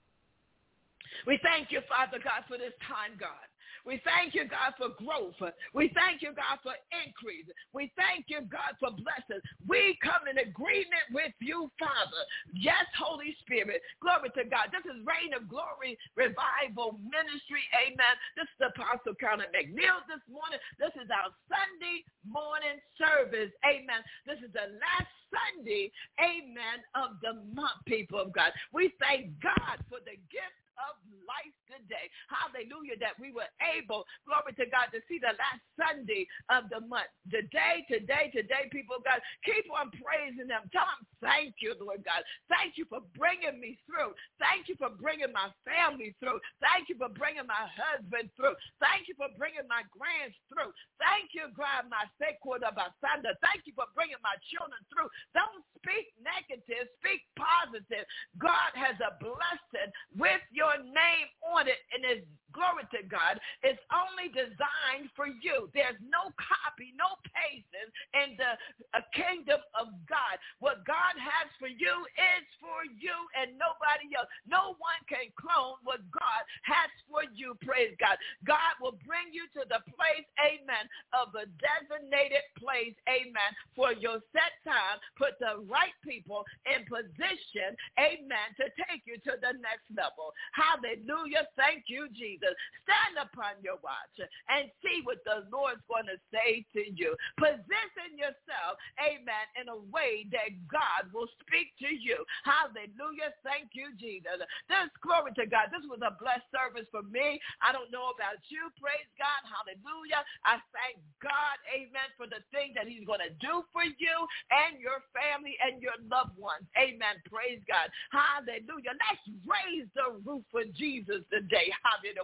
We thank you, Father God, for this time, God. We thank you, God, for growth. We thank you, God, for increase. We thank you, God, for blessings. We come in agreement with you, Father. Yes, Holy Spirit. Glory to God. This is Reign of Glory Revival Ministry. Amen. This is Apostle Carolyn McNeil this morning. This is our Sunday morning service. Amen. This is the last Sunday, amen, of the month, people of God. We thank God for the gift of life today. Hallelujah, that we were able, glory to God, to see the last Sunday of the month. Today, today, today, people of God, keep on praising them. Tell them, thank you, Lord God. Thank you for bringing me through. Thank you for bringing my family through. Thank you for bringing my husband through. Thank you for bringing my grands through. Thank you, God, my Sequoia Basanda. Thank you for bringing my children through. Don't speak negative, speak positive. God has a blessing with your name on it, and it's glory to God. It's only designed for you. There's no copy, no pasting in the uh, kingdom of God. What God has for you is for you and nobody else. No one can clone what God has for you. Praise God. God will bring you to the place, amen, of a designated place, amen, for your set time. Put the right people in position, amen, to take you to the next level. Hallelujah. Thank you, Jesus. Stand upon your watch and see what the Lord's going to say to you. Position yourself, amen, in a way that God will speak to you. Hallelujah. Thank you, Jesus. This, glory to God. This was a blessed service for me. I don't know about you. Praise God. Hallelujah. I thank God, amen, for the thing that he's going to do for you and your family and your loved ones. Amen. Praise God. Hallelujah. Let's raise the roof for Jesus today. Hallelujah.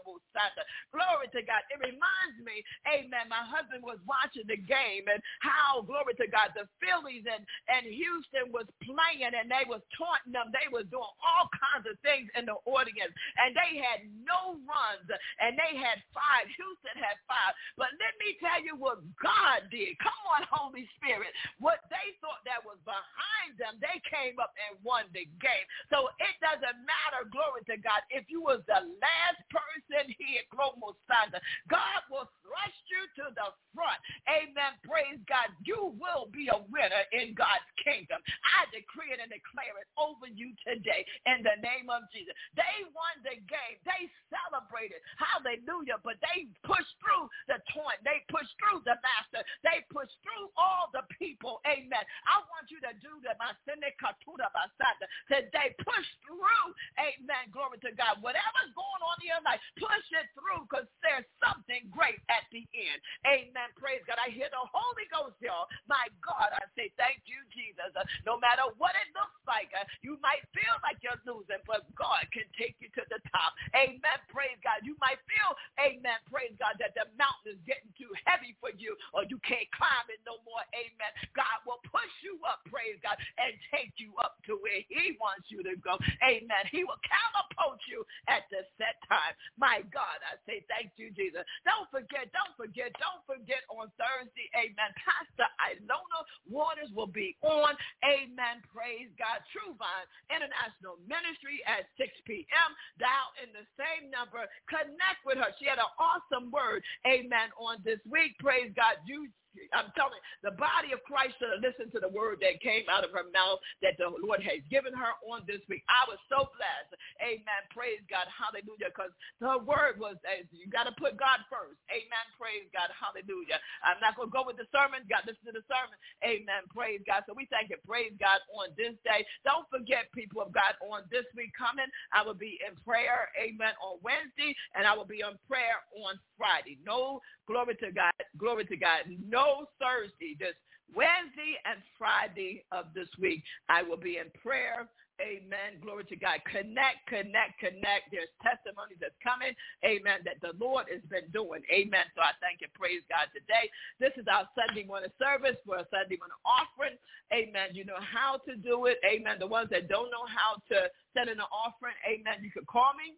Glory to God. It reminds me, amen, my husband was watching the game and how, glory to God, the Phillies and, and Houston was playing and they was taunting them. They was doing all kinds of things in the audience and they had no runs and they had five. Houston had five. But let me tell you what God did. Come on, Holy Spirit. What they thought that was behind them, they came up and won the game. So it doesn't matter, glory to God, if you was the last person here, God will thrust you to the front. Amen. Praise God. You will be a winner in God's kingdom. I decree it and declare it over you today in the name of Jesus. They won the game. They celebrated. Hallelujah. But they pushed through the taunt. They pushed through the master. They pushed through all the people. Amen. I want you to do that. Today, push through. Amen. Glory to God. Whatever's going on in your life, push it through because there's something great at the end. Amen. Praise God. I hear the Holy Ghost, y'all. My God, I say thank you, Jesus. Uh, no matter what it looks like, uh, you might feel like you're losing, but God can take you to the top. Amen. Praise God. You might feel, amen, praise God, that the mountain is getting too heavy for you or you can't climb it no more. Amen. God will push you up, praise God, and take you up to where he wants you to go. Amen. He will catapult you at the set time. My God, I say thank you, Jesus. Don't forget, don't forget, don't forget on Thursday, amen, Pastor Ilona Waters will be on, amen, praise God, True Vine International Ministry at six p.m. Dial in the same number. Connect with her. She had an awesome word, amen, on this week. Praise God. You I'm telling you, the body of Christ should have listened to the word that came out of her mouth that the Lord has given her on this week. I was so blessed. Amen. Praise God. Hallelujah. Because her word was, you got to put God first. Amen. Praise God. Hallelujah. I'm not going to go with the sermon. God, listen to the sermon. Amen. Praise God. So we thank you. Praise God on this day. Don't forget, people of God, on this week coming, I will be in prayer. Amen. On Wednesday, and I will be on prayer on Friday. No, glory to God. Glory to God. No. No Thursday, just Wednesday and Friday of this week, I will be in prayer. Amen. Glory to God. Connect, connect, connect. There's testimonies that's coming. Amen. That the Lord has been doing. Amen. So I thank you. Praise God today. This is our Sunday morning service for a Sunday morning offering. Amen. You know how to do it. Amen. The ones that don't know how to send in an offering. Amen. You can call me.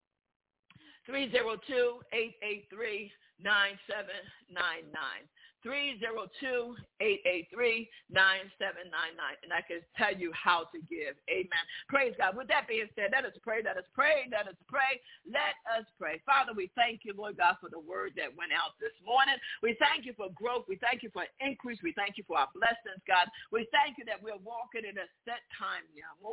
three oh two, eight eight three, nine seven nine nine. three oh two, eight eight three, nine seven nine nine. And I can tell you how to give. Amen. Praise God. With that being said, let us pray. Let us pray. Let us pray. Let us pray. Father, we thank you, Lord God, for the word that went out this morning. We thank you for growth. We thank you for increase. We thank you for our blessings, God. We thank you that we're walking in a set time.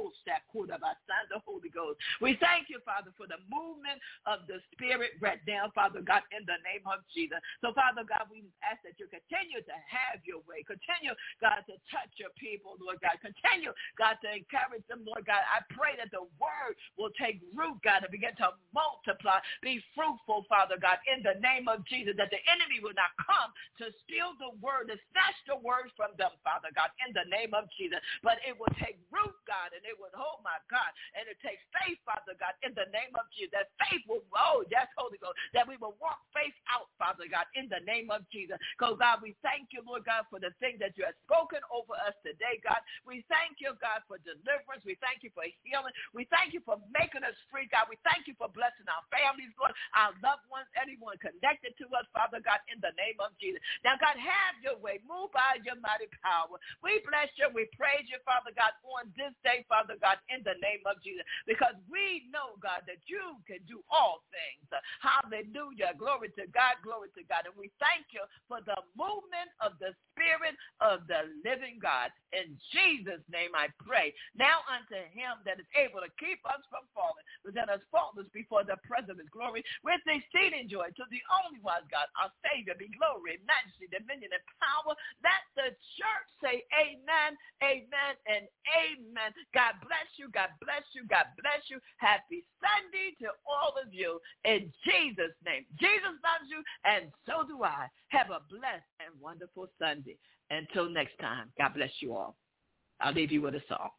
The Holy Ghost. We thank you, Father, for the movement of the Spirit right now, Father God, in the name of Jesus. So, Father God, we ask that you continue to have your way. Continue, God, to touch your people, Lord God. Continue, God, to encourage them, Lord God. I pray that the word will take root, God, and begin to multiply, be fruitful, Father God, in the name of Jesus, that the enemy will not come to steal the word, to snatch the word from them, Father God, in the name of Jesus. But it will take root, God, and it will, oh my God, and it takes faith, Father God, in the name of Jesus. That faith will, oh, yes, Holy Ghost, that we will walk faith out, Father God, in the name of Jesus. Because, God, we thank you, Lord God, for the thing that you have spoken over us today, God. We thank you, God, for deliverance. We thank you for healing. We thank you for making us free, God. We thank you for blessing our families, Lord, our loved ones, anyone connected to us, Father God, in the name of Jesus. Now, God, have your way. Move by your mighty power. We bless you. We praise you, Father God, on this day, Father God, in the name of Jesus, because we know, God, that you can do all things. Hallelujah. Glory to God. Glory to God. And we thank you for the movement of the Spirit of the living God. In Jesus' name I pray. Now unto him that is able to keep us from falling, present us faultless before the presence of his glory, with exceeding joy, to the only wise God, our Savior, be glory, majesty, dominion, and power. Let the church say amen, amen, and amen. God bless you. God bless you. God bless you. Happy Sunday to all of you in Jesus' name. Jesus loves you, and so do I. Have a blessed and wonderful Sunday. Until next time, God bless you all. I'll leave you with a song.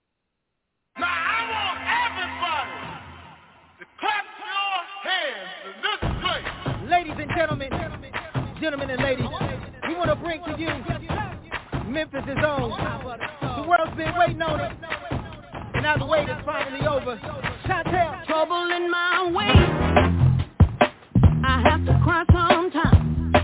Now, I want everybody to clap your hands in this place. Ladies and gentlemen, gentlemen and ladies, we want to bring to you Memphis' own. The world's been waiting on it, and now the wait is finally over. Chantel. Trouble in my way, I have to cry sometimes.